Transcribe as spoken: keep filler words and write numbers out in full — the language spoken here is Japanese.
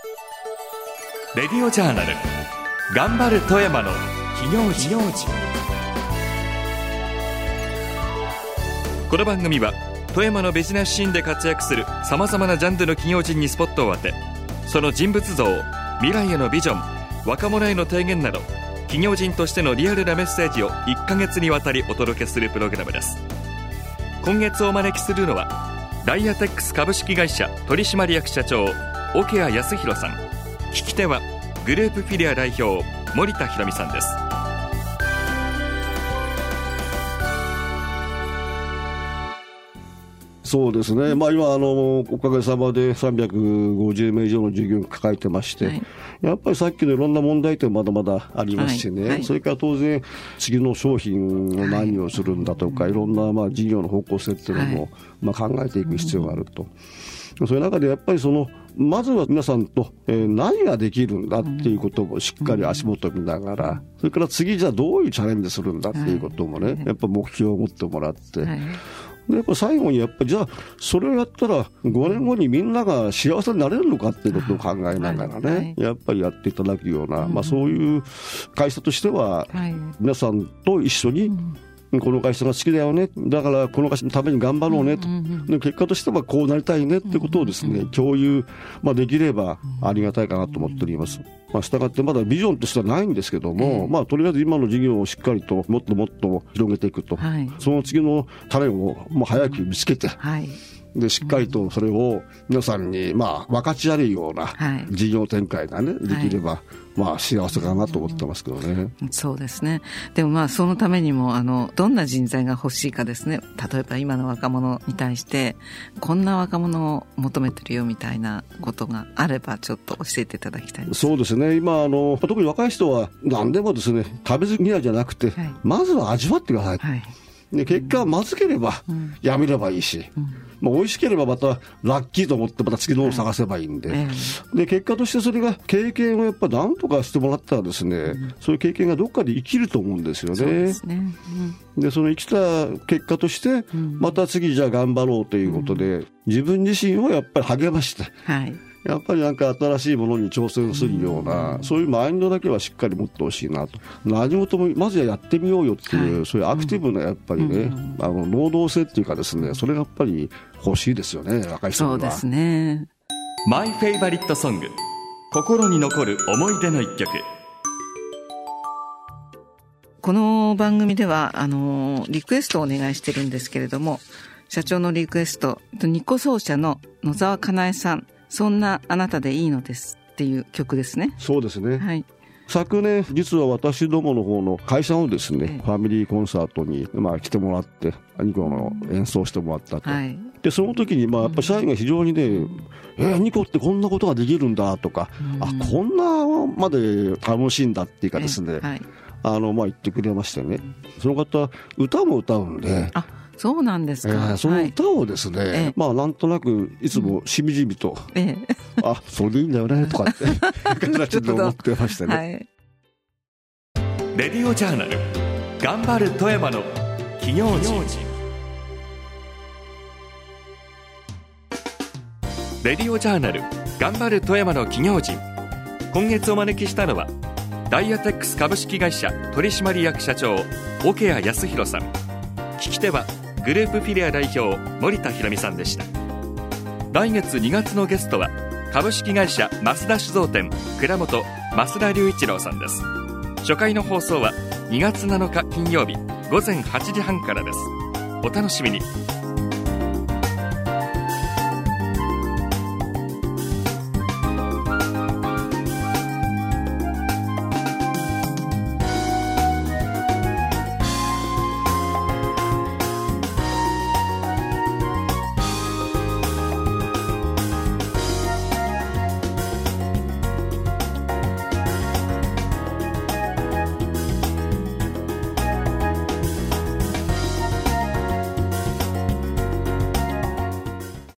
レディオジャーナル頑張る富山の企業時。この番組は富山のビジネスシーンで活躍するさまざまなジャンルの企業人にスポットを当て、その人物像、未来へのビジョン、若者への提言など企業人としてのリアルなメッセージをいっかげつにわたりお届けするプログラムです。今月お招きするのはダイアテックス株式会社取締役社長桶谷康弘さん、聞き手はグループフィリア代表森田博美さんです。 そうですね、まあ、今あのおかげさまでさんびゃくごじゅうめい以上の従業員を抱えてまして、はい、やっぱりさっきのいろんな問題点まだまだありますしね、はいはい、それから当然次の商品を何をするんだとか、はい、いろんなまあ事業の方向性っていうのも、はい、まあ、考えていく必要があると、うん、そういう中でやっぱりそのまずは皆さんと、えー、何ができるんだっていうことをしっかり足元を見ながら、うん、それから次じゃあどういうチャレンジするんだっていうこともね、はい、やっぱ目標を持ってもらって、はい、でやっぱ最後にやっぱじゃあそれをやったらごねんごにみんなが幸せになれるのかっていうことを考えながらね、はい、やっぱりやっていただくような、うん、まあ、そういう会社としては、はい、皆さんと一緒に、うん、この会社が好きだよね、だからこの会社のために頑張ろうねと、うんうんうん、で結果としてはこうなりたいねってことをですね、うんうんうん、共有、まあ、できればありがたいかなと思っております。まあ、したがってまだビジョンとしてはないんですけども、うん、まあ、とりあえず今の事業をしっかりともっともっと広げていくと、はい、その次の種をもう早く見つけて、はい、でしっかりとそれを皆さんにまあ分かち合えるような事業展開がね、できれば、はい、まあ幸せかなと思ってますけどね。 そうですね。でもまあそのためにもあのどんな人材が欲しいかですね。例えば今の若者に対してこんな若者を求めてるよみたいなことがあればちょっと教えていただきたいです。 そうですね。今あの特に若い人は何でもですね、食べず嫌いじゃなくて、はい、まずは味わってください。はい、で結果まずければやめればいいし、うんうん、まあ、美味しければまたラッキーと思ってまた次のを探せばいいんで、はい、で結果としてそれが経験をやっぱ何とかしてもらったらですね、うん、そういう経験がどっかで生きると思うんですよね。そうですね、うん、でその生きた結果としてまた次じゃあ頑張ろうということで、うん、自分自身をやっぱり励まして、はい、やっぱりなんか新しいものに挑戦するような、うん、そういうマインドだけはしっかり持ってほしいなと。何事もまずはやってみようよっていう、はい、そういうアクティブなやっぱりね、うん、あの能動性っていうかですね、それがやっぱり欲しいですよね、若い人には。 そうですね。 マイフェイバリットソング、心に残る思い出の一曲。 この番組ではあのリクエストをお願いしてるんですけれども、社長のリクエスト、ニコ奏者の野沢かなえさん、そんなあなたでいいのですっていう曲ですね。 そうですね、 はい、 昨年実は私どもの方の会社をですね、ええ、ファミリーコンサートに、まあ、来てもらってニコの演奏してもらったと、はい、でその時にまあやっぱ社員が非常にね、うん、えー、ニコってこんなことができるんだとか、うん、あこんなまで楽しいんだっていうかですね、ええ、はい、あのまあ言ってくれましてね、その方歌も歌うんで、 あそうなんですか、 えー、その歌をですね、はい、まあなんとなくいつもしみじみと、うん、ええ、あそれでいいんだよねとかって形で思ってましたね。はい、 レディオジャーナル頑張る富山の企業人。レディオジャーナル頑張る富山の企業人。今月お招きしたのはダイアテックス株式会社取締役社長桶谷康弘さん、聞き手はグループフィリア代表森田博美さんでした。来月にがつのゲストは株式会社増田酒造店蔵元増田隆一郎さんです。初回の放送はにがつなのか金曜日ごぜんはちじはんからです。お楽しみに。